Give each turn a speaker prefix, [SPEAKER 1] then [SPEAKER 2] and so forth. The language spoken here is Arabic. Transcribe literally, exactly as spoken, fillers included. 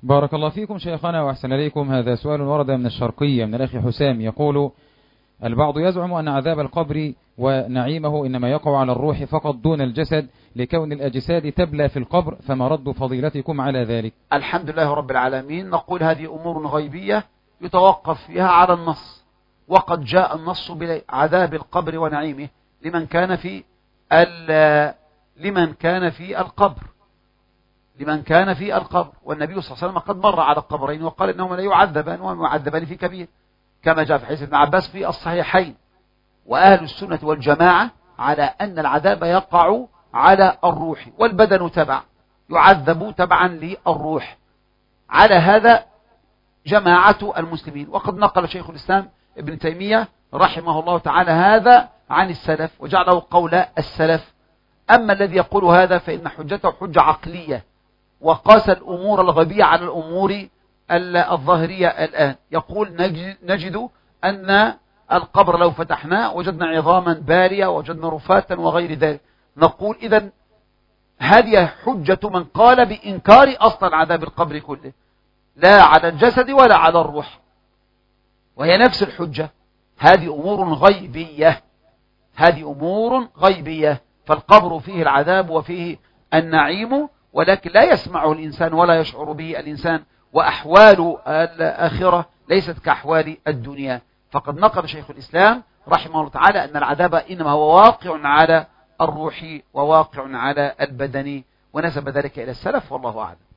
[SPEAKER 1] بارك الله فيكم شيخنا وأحسن إليكم. هذا سؤال ورد من الشرقية من الأخ حسام يقول: البعض يزعم أن عذاب القبر ونعيمه إنما يقع على الروح فقط دون الجسد لكون الأجساد تبلى في القبر، فما رد فضيلتكم على ذلك؟
[SPEAKER 2] الحمد لله رب العالمين. نقول هذه أمور غيبية يتوقف فيها على النص، وقد جاء النص بعذاب القبر ونعيمه لمن كان في لمن كان في القبر لمن كان في القبر والنبي صلى الله عليه وسلم قد مر على القبرين وقال إنهما لا يعذبان وما يعذبان في كبير، كما جاء في حديث ابن عباس في الصحيحين. وأهل السنة والجماعة على أن العذاب يقع على الروح والبدن تبع يعذب تبعا للروح. على هذا جماعة المسلمين، وقد نقل شيخ الإسلام ابن تيمية رحمه الله تعالى هذا عن السلف وجعله قول السلف. أما الذي يقول هذا فإن حجته حجة عقلية، وقاس الأمور الغبية على الأمور الظاهرية. الآن يقول نجد أن القبر لو فتحناه وجدنا عظاما بالية وجدنا رفاتا وغير ذلك. نقول إذن هذه حجة من قال بإنكار أصلا عذاب القبر كله، لا على الجسد ولا على الروح، وهي نفس الحجة. هذه أمور غيبية هذه أمور غيبية فالقبر فيه العذاب وفيه النعيم، ولكن لا يسمعه الإنسان ولا يشعر به الإنسان، وأحوال الآخرة ليست كأحوال الدنيا. فقد نقل شيخ الإسلام رحمه الله تعالى أن العذاب إنما هو واقع على الروح وواقع على البدن، ونسب ذلك إلى السلف والله أعلم.